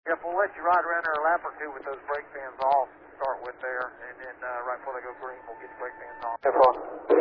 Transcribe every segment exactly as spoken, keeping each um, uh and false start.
Yep, we'll let you ride around there a lap or two with those brake fans off to start with there, and then uh, right before they go green, we'll get the brake fans on. ten four.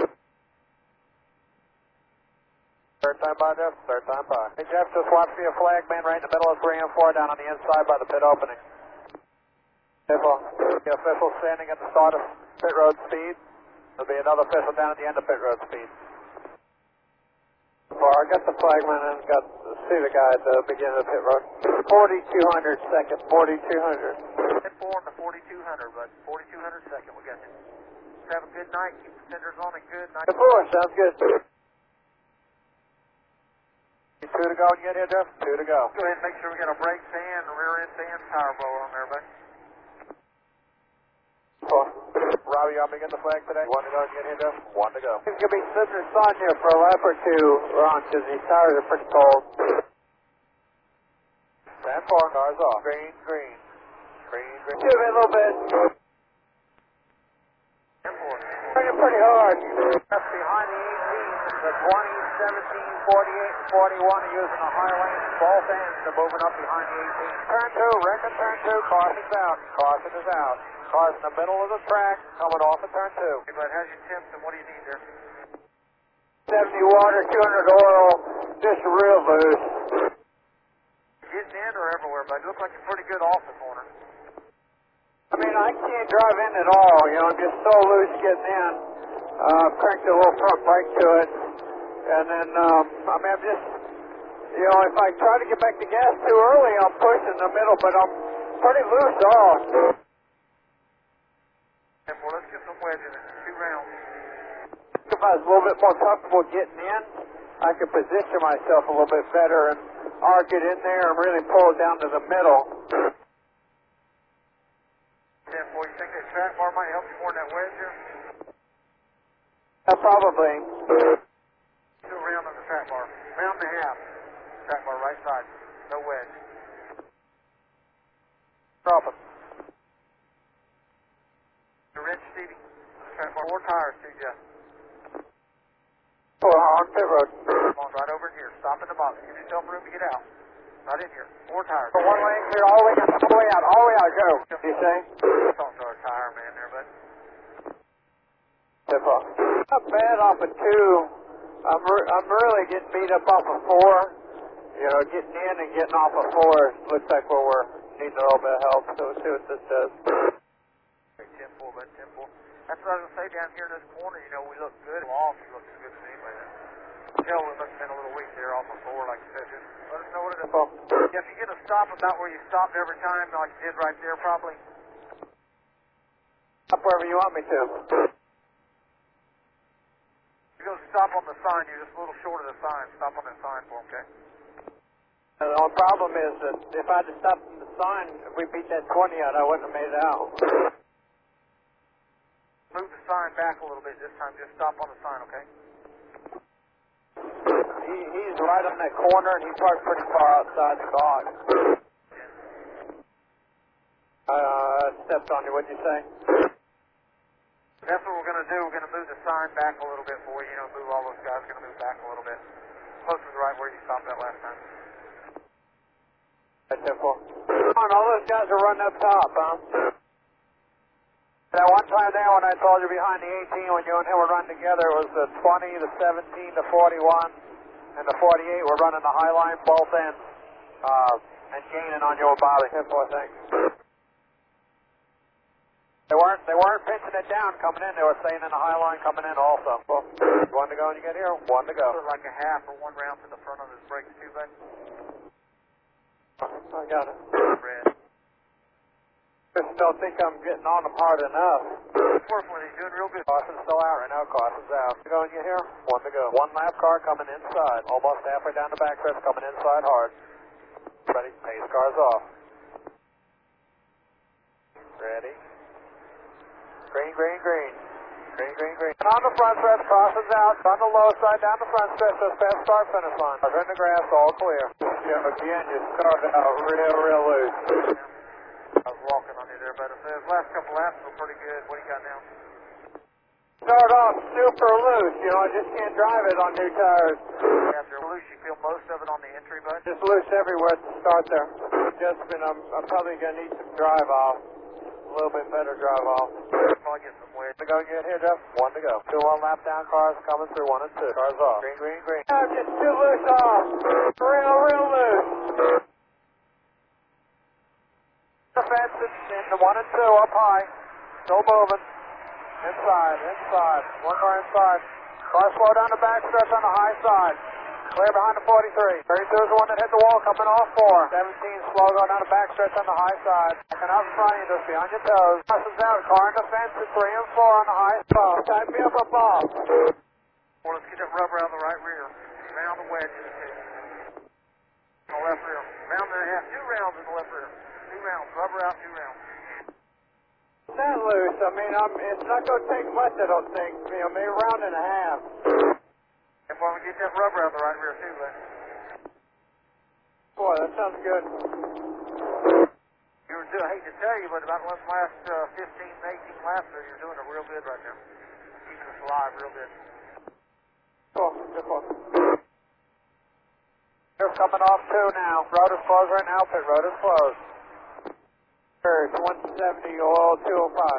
Third time by, Jeff. Third time by. Hey, Jeff, just watch for your flag man right in the middle of three and four down on the inside by the pit opening. ten four. The official standing at the start of pit road speed. There'll be another official down at the end of pit road speed. Well, I got the flagman and got to see the guy at the beginning of the pit road. forty-two hundred second, forty-two hundred. ten four on the forty-two hundred, but forty-two hundred second, we got you. Have a good night. Keep the senders on and good night. ten four, sounds good. Two to go and get here, Jeff? Two to go. Go ahead and make sure we got a brake fan, a rear end fan, power blower on there, buddy. Four. Robbie, y'all begin the flag today? One to go and get here, Jeff? One to go. He's going to be sitting inside here for a lap or two, Ron, because these tires are pretty cold. ten four, cars off. Green, green. Green, green. Give it a little bit. ten four. Bringing pretty hard. That's behind the eighteen, the twenty, seventeen, forty-eight, and forty-one are using the high lane. Both ends are moving up behind the eighteen. Turn two, record turn two, caution's out. Caution is out. Car's in the middle of the track, coming off of turn two. Hey, bud, how's your temps and what do you need there? seventy water, two hundred oil, just real loose. Getting in or everywhere, bud? You look like you're pretty good off the corner. I mean, I can't drive in at all, you know, I'm just so loose getting in. Uh, cranked a little front brake to it. And then, um, I mean, I'm just, you know, if I try to get back to gas too early, I'm pushing in the middle, but I'm pretty loose off. Well, let's get some wedges in two rounds. If I was a little bit more comfortable getting in, I could position myself a little bit better and arc it in there and really pull it down to the middle. ten four, you think that track bar might help you more than that wedge here? Uh, probably. Do a round on the track bar. Round and a half. Track bar right side. No wedge. Drop it. The wrench, Stevie. Track bar. Four tires too, Jeff. Four on pit road. Come on, right over here. Stop in the box. Give yourself room to get out. Right in here. Four tires. For one lane clear, all the way out, all the way out, all the way out, go. You say? Don't throw a tire man there, bud. Tip off. Not bad off of two. I'm, re I'm really getting beat up off of four. You know, getting in and getting off of four looks like where we're needing a little bit of help, so we'll see what this does. ten four, bud, ten four. That's what I was going to say down here in this corner, you know, we look good. Off, you look as good as anybody does. Tell we must have been a little weak there off of four, like you said. Just let us know what it is. Yeah, if you get a stop about where you stopped every time, like you did right there, probably. Stop wherever you want me to. You go stop on the sign, you're just a little short of the sign. Stop on that sign for them, okay? And the only problem is that if I had stopped at the sign, if we beat that twenty out, I wouldn't have made it out. Move the sign back a little bit this time. Just stop on the sign, okay? He, he's right on that corner, and he's parked pretty far outside the box. Uh, stepped on you, what'd you say? That's what we're going to do. We're going to move the sign back a little bit for you. You know, move all those guys. We're going to move back a little bit. Closer to right where you stopped that last time. That's ten four. Come on, all those guys are running up top, huh? That one time there when I told you behind the eighteen, when you and him were running together, it was the twenty, the seventeen, the forty-one, and the forty-eight were running the high line both ends, uh, and gaining on your body. ten four, thanks. They weren't, they weren't pinching it down coming in, they were staying in the high line coming in also. Well, one to go when you get here, one to go. Sort of like a half or one round to the front of his brakes too, bud. I got it. Red. Just don't think I'm getting on them hard enough. Working with he's doing real good. Caution's still out right now, caution's out. To go and get here? One to go. One lap car coming inside. Almost halfway down the backstretch, coming inside hard. Ready? Pace car's off. Ready? Green, green, green. Green, green, green. And on the front stretch, caution's out. On the low side, down the front stretch, says fast start, finish line. We're in the grass, all clear. Yeah, again, you started out real, real loose. I was walking on you there, but those last couple laps were pretty good. What do you got now? Start off super loose, you know, I just can't drive it on new tires. After loose, you feel most of it on the entry button? Just loose everywhere at the start there. Adjustment, I'm, I'm probably going to need some drive off. A little bit better drive off. Probably get some weight. To go get here, Jeff? One to go. Two one lap down cars coming through, one and two. Cars off. Green, green, green. Yeah, just too loose off. Real, real loose. The fence in the one and two up high. Still moving. Inside, inside. One car inside. Car slow down the back stretch on the high side. Clear behind the forty-three. thirty-two is the one that hit the wall coming off four. seventeen slow going down the back stretch on the high side. Backing out in front of you, just behind your toes. Passes out. Car in the fence at three and four on the high spot. Tighten me up above. Well, let's get that rubber out of the right rear. Round the wedge. On the left rear. Round and a half. Two rounds in the left rear. Two rounds. Rubber out, two rounds. That loose. I mean, I'm, it's not going to take much, I don't think. You know, maybe a round and a half. If I can get that rubber out of the right rear too, then. Boy, that sounds good. You were doing, I hate to tell you, but about the last uh, fifteen, eighteen laps there, you're doing it real good right now. Keeping us alive real good. Cool, good one. They're coming off two now. Road is closed right now. Pit road is closed. It's one seventy, oil two oh five.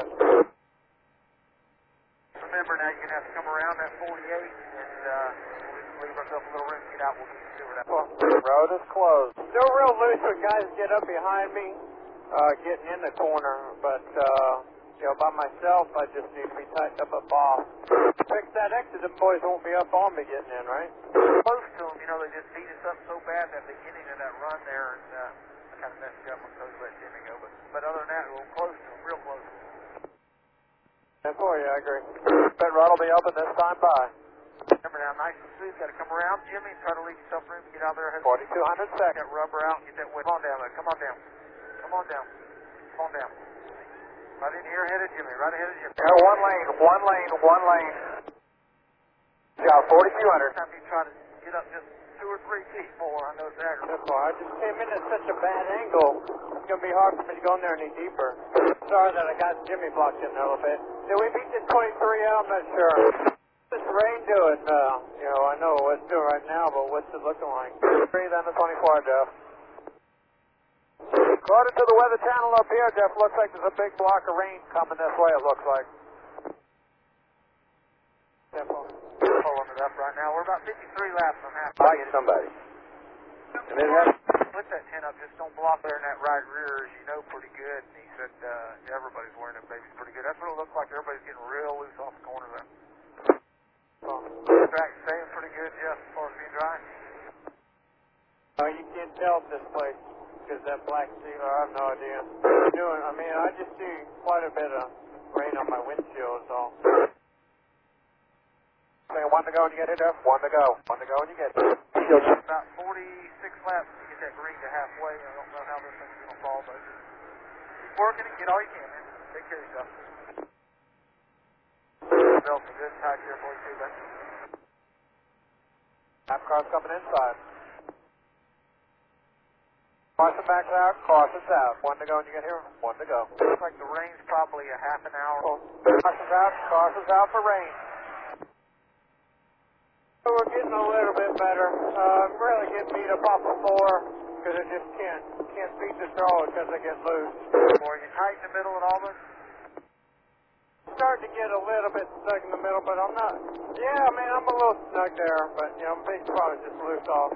Remember now, you're going to have to come around that forty-eight and uh, we'll leave ourselves a little room to get out. We'll get you through that. Cool. Road is closed. Still real loose when guys get up behind me, uh, getting in the corner, but, uh, you know, by myself, I just need to be tightened up above. Fix that exit, the boys won't be up on me getting in, right? Close to them, you know, they just beat us up so bad at the beginning of that run there, and uh, I kind of messed you up when those let Jimmy go, but, but other than that, we're close to them, real close. And boy, yeah, I agree. Pit road will be open this time by. Remember now, nice and smooth, got to come around Jimmy and try to leave yourself room to get out there. forty-two hundred Get seconds. that rubber out and get that weight. Come on down there, come on down. Come on down. Come on down. Right in here ahead of Jimmy, right ahead of Jimmy. Yeah, one lane, one lane, one lane. Yeah, forty-two hundred. Time you try to get up just two or three feet more, I know it's aggravating. That's why I just came in at such a bad angle. It's going to be hard for me to go in there any deeper. Sorry that I got Jimmy blocked in there a little bit. Did we beat the twenty-three out? I'm not sure. What's the rain doing? Uh, you know, I know what it's doing right now, but what's it looking like? Three, then the twenty-four, Jeff. According to the weather channel up here, Jeff, looks like there's a big block of rain coming this way, it looks like. Pulling it up right now. We're about fifty-three laps from half. Like somebody. And then have... Put that tent up, just don't block there in that right rear, as you know, pretty good. And he said uh, everybody's wearing them babies pretty good. That's what it looks like. Everybody's getting real loose off the corner there. Oh. Track staying pretty good, Jeff, as far as being dry. Oh, you can't tell this place because that black sealer, I have no idea. Doing, I mean, I just see quite a bit of rain on my windshield, so. Say one to go when you get here, Jeff. One to go. One to go when you get here. About forty-six laps to get that green to halfway. I don't know how this thing's going to fall, but keep working and get all you can, man. Take care of yourself. Belt's a good tight here for you, too, man. Lap car's coming inside. Caution backs out, caution's out. One to go when you get here, one to go. Looks like the rain's probably a half an hour. Caution's out, caution's out for rain. So we're getting a little bit better. Uh, really getting beat up off the four because I just can't can't beat the throw because I get loose. Or you tight in the middle at all this? Starting to get a little bit stuck in the middle, but I'm not. Yeah, I mean, I'm a little stuck there, but you know, I'm big probably just loose off.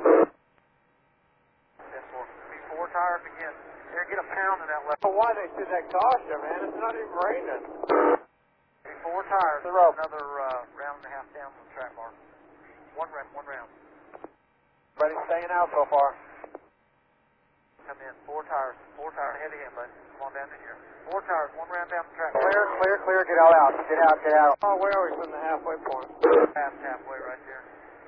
Yes, four. Be four tires again. Here, get a pound in that left. So why they did that caution, man? It's not even raining. Be four tires. The rope. Another uh, round and a half down from the track bar. One round, one round. Everybody staying out so far. Come in, four tires, four tires ahead of him, bud. Come on down in here. Four tires, one round down the track. Clear, clear, clear, get all out. Get out, get out. Oh, where are we from the halfway point? Past halfway right there.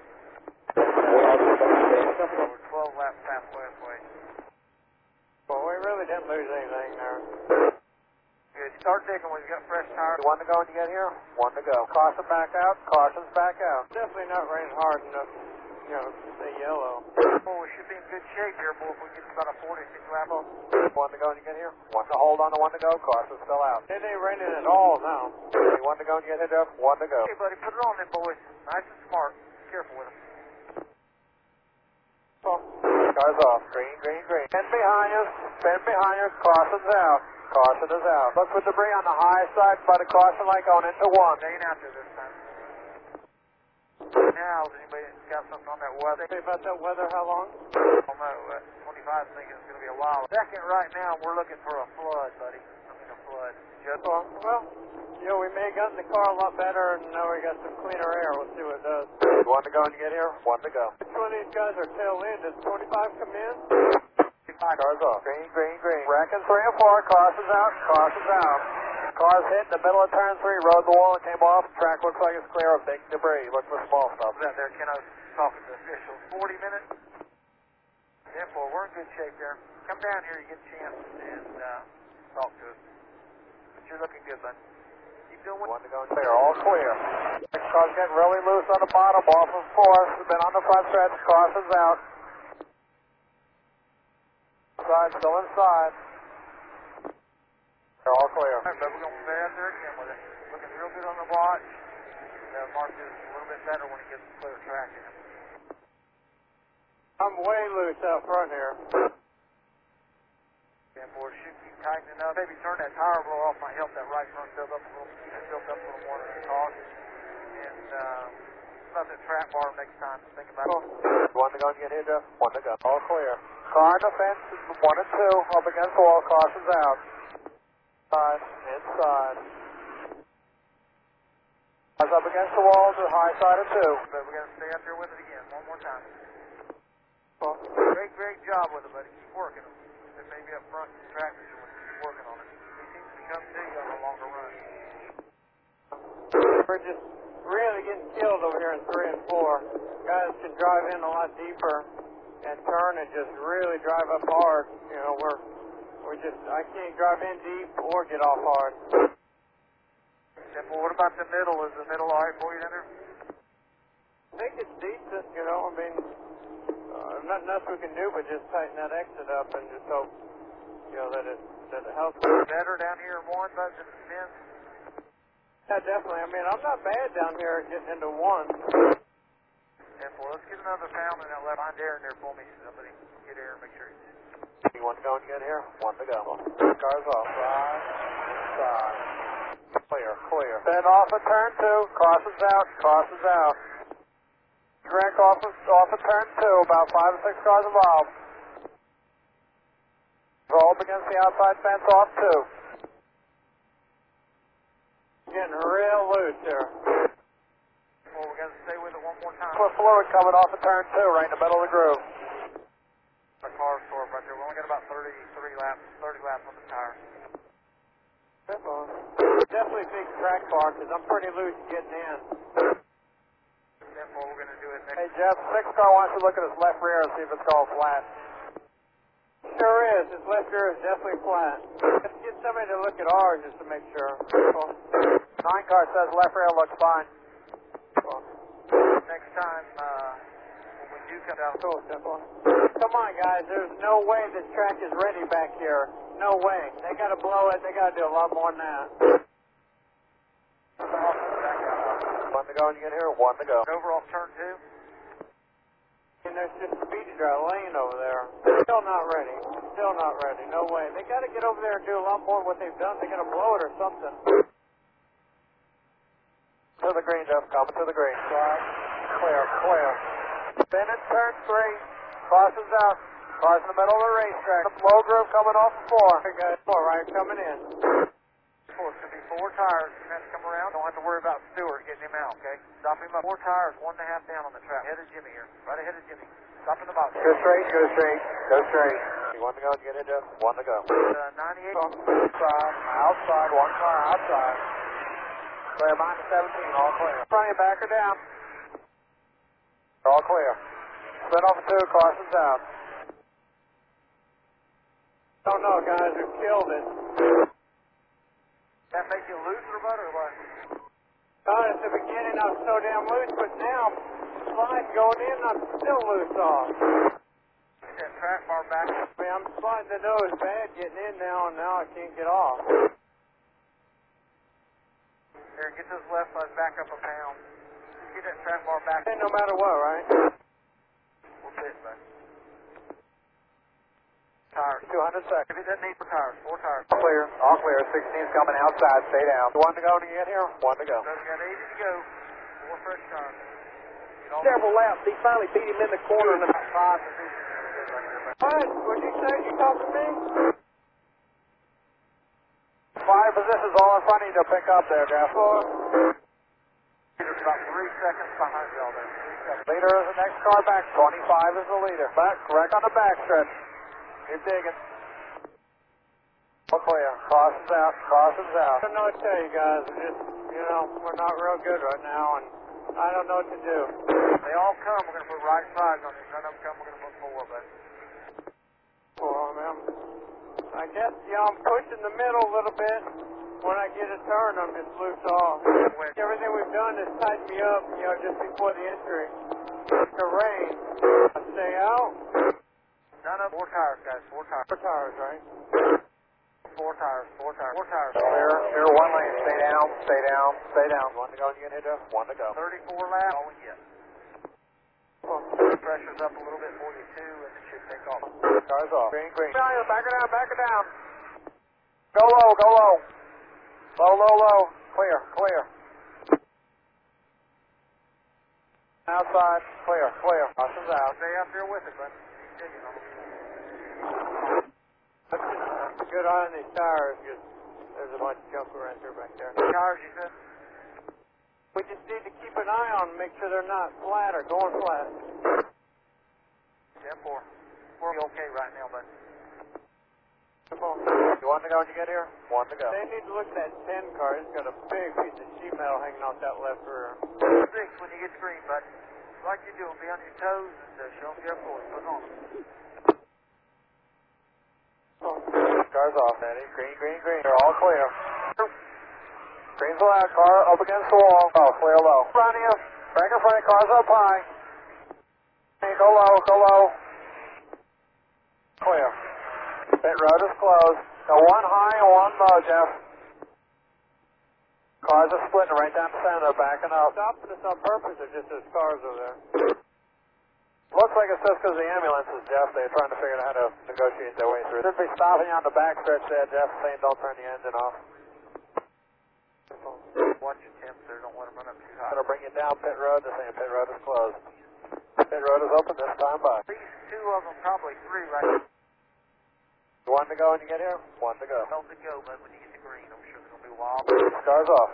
We're twelve laps past halfway. Well, we really didn't lose anything there. Good. Start digging when you got fresh tires. One to go when you get here, one to go. Caution back out, caution's back out. Definitely not raining hard enough. You you know, say yellow. Well, we should be in good shape here, boy, if we get about a forty-six lap. One to go and you get here. One to hold on to one to go. Carson's still out. It ain't raining at all now. One to go and you get hit up. One to go. Hey, buddy, put it on them, boys. Nice and smart. Be careful with them. Oh. Cars off. Green, green, green. Spin behind you. Spin behind you. Carson's out. Carson is out. Look for debris on the high side by the caution light going into one. They ain't out there this time. Now, has anybody got something on that weather? Say about that weather, how long? I don't know. Uh, twenty-five thinking it's going to be a while. Second, right now, we're looking for a flood, buddy. I mean, a flood. Just well, well, you know, we may have gotten the car a lot better, and now we got some cleaner air. We'll see what it does. One to go and you get here? One to go. Which one of these guys are tail end? Does twenty-five come in? Cars off. Green, green, green. Wrecking three and four. Carson's out. Carson's out. Cars hit in the middle of turn three, rode the wall and came off. Track looks like it's clear of big debris. Look for small stuff. Out there, Ken, I was talking to officials. forty minutes. ten four, we're in good shape there. Come down here, you get a chance, and uh, talk to us. But you're looking good, bud. Keep doing what One to go and clear. All clear. Next car's getting really loose on the bottom, off of fourth. Been on the front stretch. Carson's out. Side still inside. They're all clear. All right, but we're going to stay out there again with it. Looking real good on the watch. Uh, Mark is a little bit better when he gets clear track in him. I'm way loose out front here. ten four, should keep tightening up. Maybe turn that tire blow off might help that right front tilt up a little, tilt up a little more than it costs. And uh, about the trap bar next time. Think about it. One to go and get hit up. One to go. All clear. Car on the fence. One and two. Up against the wall. Carson's out. Inside, inside. Cars up against the wall to the high side of two. But we're going to stay out there with it again one more time. Well, great, great job with it, buddy. Keep working them. There may be up front tractors who want to keep working on it. He seems to be coming to you on a longer run. We're just really getting killed over here in three and four. Guys can drive in a lot deeper and turn and just really drive up hard. You know, we're We just, I can't drive in deep or get off hard. Simple. What about the middle? Is the middle all right for you down there? I think it's decent, you know. I mean, uh, nothing else we can do but just tighten that exit up and just hope, you know, that it that it helps. Better down here in one, but just ten. Yeah, definitely. I mean, I'm not bad down here getting into one. Simple. Let's get another pound in that left behind air in there for me. Somebody get air and make sure. You want to go and get here? One to go. Cars off. Right. Inside. Clear, clear. Then off of turn two. Carson's out. Carson's out. Wreck off of, off of turn two. About five or six cars involved. Roll up against the outside fence off two. Getting real loose here. Well, we're going to stay with it one more time. Put fluid coming off of turn two, right in the middle of the groove. The car's sore right there. We only got about thirty-three laps, thirty laps on the tire. Definitely big track bar because I'm pretty loose getting in. That's what we're going to do it next. Hey Jeff, six car wants to look at his left rear and see if it's all flat. Sure is. His left rear is definitely flat. Let's get somebody to look at ours just to make sure. Nine car says left rear looks fine. Next time, uh, when we do come down. Cool, simple. Come on, guys. There's no way this track is ready back here. No way. They got to blow it. They got to do a lot more than that. One to go and you get here. One to go. Over off turn two. And there's just a beach dry lane over there. Still not ready. Still not ready. No way. They got to get over there and do a lot more of what they've done. They got to blow it or something. To the green, Jeff. Coming to the green. Slide. Clear. Clear. Spin at turn three. Carson's out. Cars in the middle of the racetrack. The low groove coming off the floor. Okay, guys. Four right coming in. Four. It's going to be four tires. You have to come around. Don't have to worry about Stewart getting him out, okay? Stop him up. Four tires, one and a half down on the track. Ahead of Jimmy here. Right ahead of Jimmy. Stop in the box. Go straight, go straight, go straight. You want to go and get it, Jeff? One to go. Uh, ninety-eight. Outside, outside, one car outside. Clear minus seventeen, all clear. Front of back or down. All clear. Spin off of two, Carson's out. Don't know, guys, we killed it. That make you looser, bud, or what? Oh, at the beginning I was so damn loose, but now sliding going in, I'm still loose off. Get that track bar back. I mean, I'm sliding the nose bad getting in now, and now I can't get off. Here, get this left side back up a pound. Just get that track bar back. Hey, no matter what, right? We'll fit, bud. Tires. two hundred seconds. If it doesn't need for tires, four tires. All clear, all clear. sixteen's coming outside, stay down. One to go to get here, one to go. So we got eighty to go. Four fresh tires. Several laps, he finally beat him in the corner. And About five positions right there, bud. what? What'd you say? You talking to me? Five positions all in front of you to pick up there, Jeff. There's about three seconds behind y'all there. Three seconds. Leader is the next car back. twenty-five is the leader. Back, correct on the back stretch. Keep digging. All clear. Caution's out. Caution's out. I don't know what to tell you guys. It's just, you know, we're not real good right now, and I don't know what to do. They all come. We're going to put right sides on you. None of them come. We're going to put four, but. Well, man, I guess, you know, I'm pushing the middle a little bit. When I get a turn, I'm just loose off. Everything we've done is tighten me up, you know, just before the injury. The rain. I stay out. None of four tires, guys. Four tires. Four tires, right? Four tires. Four tires. Four tires. Clear. Clear one lane. Stay down. Stay down. Stay down. One to go. You get hit up. One to go. thirty-four laps. All we get. Oh. Pressure's up a little bit for you, too, and it should take off. Cars off. Green, green. Back her down. Back her down. Go low. Go low. Low, low, low. Clear. Clear. Outside. Clear. Clear. Caution's out. Stay out there with it, bud. Keep digging on them. Good eye on these tires, because there's a bunch of junk around there back there. Tires, you said? We just need to keep an eye on them, make sure they're not flat or going flat. ten four. We're okay right now, bud. Come on. You want to go when you get here? One to go. They need to look at that ten car. It's got a big piece of sheet metal hanging off that left rear. Six when you get to green, bud. Like you do, be on your toes and uh, show them your force. Put it on them. Oh. Car's off, Eddie. Green, green, green. They're all clear. Green's allowed. Car up against the wall. Oh, clear low. Front of you. Back in front of you. Car's up high. Hey, go low, go low. Clear. Pit road is closed. Go one high and one low, Jeff. Cars are splitting right down the center, backing up. Stopping us on purpose or just as cars over there? Looks like it's just because the ambulances, Jeff. They're trying to figure out how to negotiate their way through. Should be stopping you on the back stretch there, Jeff, saying don't turn the engine off. Watch your temps there. Don't let them run up too high. Gonna bring you down pit road. They're saying pit road is closed. Pit road is open this time by. At least two of them, probably three right now. One to go when you get here? One to go. Don't to go, but when you get to green, I'm sure it's going to be wild. Cars off.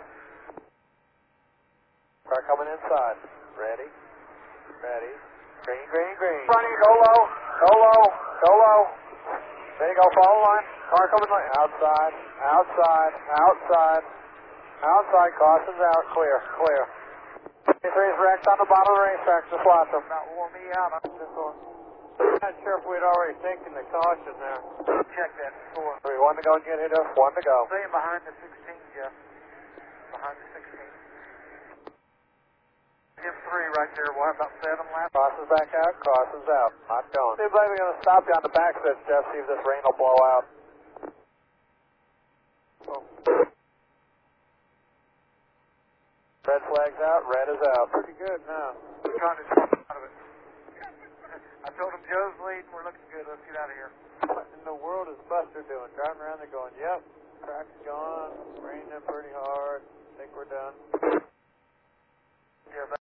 Car coming inside. Ready? Ready? Green, green, green. Front of you, go low. Go low. Go low. There you go, follow line. Car coming right. Outside. Outside. Outside. Outside. Caution's out. Clear. Clear. twenty-three's wrecked on the bottom of the racetrack. Just watch them. About wore me out. I'm not sure if we'd already taken the caution there. Check that score. Three, one to go and get hit up. One to go. Staying behind the sixteen, Jeff. Behind the sixteen. M three right there. We'll have about seven laps. Crosses back out. Crosses out. Not going. Seems like we're going to stop you on the back stretch, Jeff. See if this rain will blow out. Oh. Red flag's out. Red is out. Pretty good now. We're trying to talk out of it. I told him Joe's leading. We're looking good. Let's get out of here. What in the world is Buster doing? Driving around there going, yep, track's gone. Raining pretty hard. Think we're done. Yeah,